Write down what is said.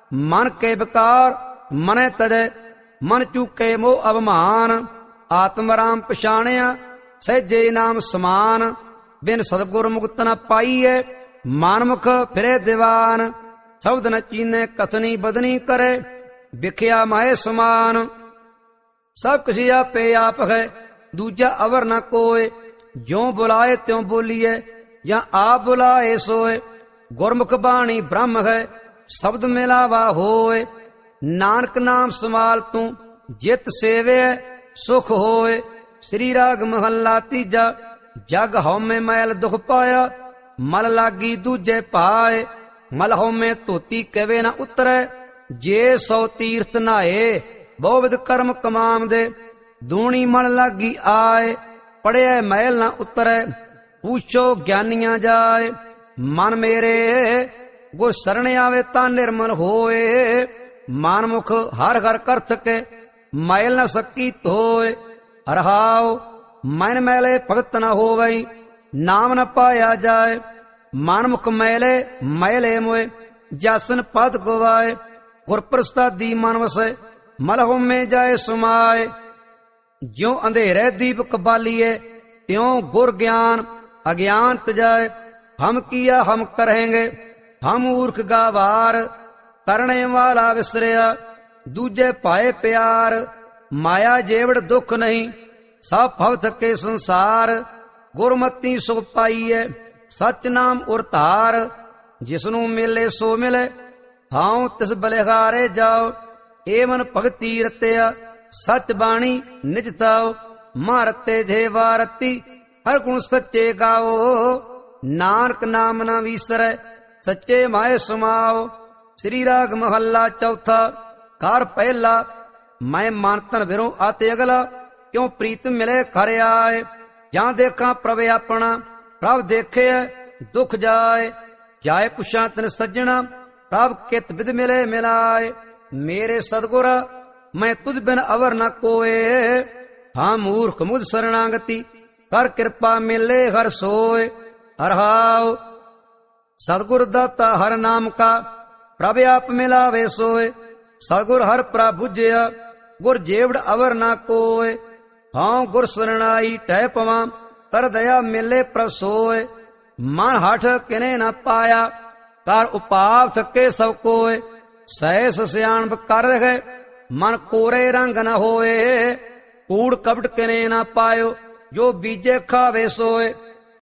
मन के विकार मनै तजै, मन चूके मोह अभिमान। आत्म राम पछाणिया सहजे नाम समान, बिन सतगुर मुक्त न पाईए, मानमुख फिरे दीवान। शब्द न चीने कथनी बदनी करे, विख्या माए समान। सब किसी आपे आप है, दूजा अवर न कोय। ज्यों बुलाए त्यों बोलिए, या आप बुलाए सोए। गुरमुख बाणी ब्रह्म है, शब्द मिलावा होए। नानक नाम संभाल तू, जित सेवे सुख होए। श्री राग महला तीजा, जग हौमे मैल दुख पाया, मल लागी दूजे पाए। मल हौमे धोती कवे न उतरे, जे सौ तीर्थ नहाए। बहुविध कर्म कमाम दे, दूनी मल लागी आए। पढ़िया मैल न उतरे, पूछो ज्ञानियां जाए। मन मेरे गुर शरण आवे तां निर्मल होए। मानमुख हर हर करथ के, मैल न सकी धोए। हरहाओ मन मैले भगत न होवई, नाम न पाया जाए। मानमुख मैले मैले मोए, जासन पद गवाए। गुर प्रसादी मन वसे, मल होमे जाए समाए। ज्यों अंधेरे दीपक बालिए, त्यों गुर ज्ञान अज्ञान तजाए। हम किया हम करेंगे, हम मूर्ख गावार। करने वाला विसरिया, दूजे पाए प्यार। माया जेवड़ दुख नहीं, सब भव थके संसार। गुरमती सुख पाईए, सच नाम उरतार। जिसनू मिले सो मिले, हाउ तिस बलिहारे जाओ। ए मन भगती रत्या, सच बाणी निज ताओ। मारते जे वारती, हर गुण सच्चे गाओ। नानक नाम न विसरै, सच्चे माए समाओ। श्री राग महला चौथा, कार पहला। मैं मानतन बिरों आते अगला, क्यों प्रीत मिले घर आए। जहां देखा प्रभ अपना, प्रभ देखे दुख जाए। जाए पुछा तन सज्जना, प्रभ कित विद मिले मिलाए। मेरे सदगुर मैं तुझ बिन अवर न कोए। हाँ मूर्ख मुझ शरणागति, कर कृपा मिले हर सोए। हरहाओ सदगुर दाता हर नाम का, प्रभ आप मिलावे सोए। सदगुर हर प्रभ बुझिया, गुर जेवड़ अवर न कोय। हाँ गुर शरणाई टह पवा, कर दया मिले प्रभ सोए। मन हठ किने न पाया, कर उपाव थके सब कोय। सहस सियाणप कर रहे, मन कोरे रंग न होए। कूड़ कपट किने न पायो, जो बीजे खावे सोए।